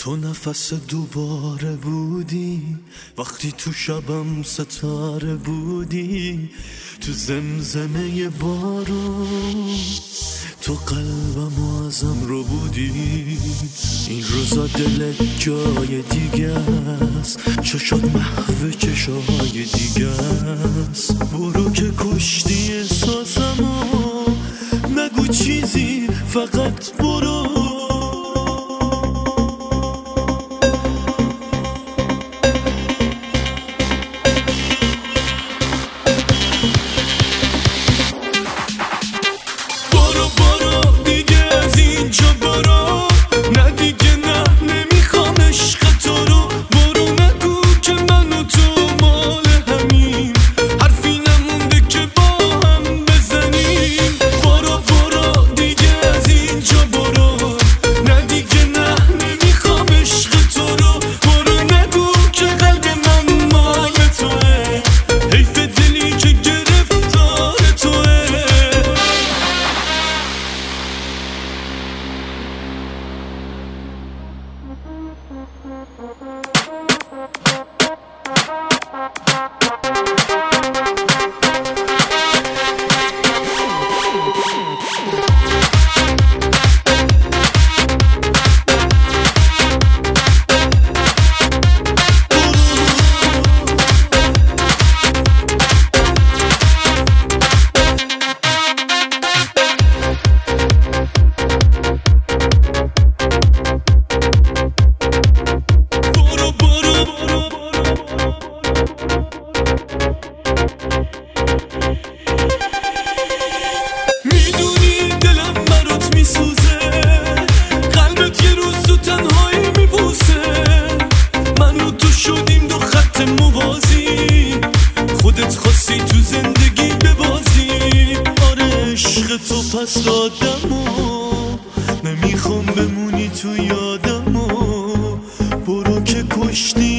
تو نفس دوباره بودی وقتی تو شبم ستاره بودی، تو زمزمه بارون تو قلبم ازم رو بودی. این روزا دلت جای دیگه است، چشات محو چشای دیگه است. برو که کشتی احساسمو، نگو چیزی فقط برو. خودت خواستی تو زندگی ببازی، آره عشق تو پس دادمو، نمیخوام بمونی تو یادمو. برو که کشتی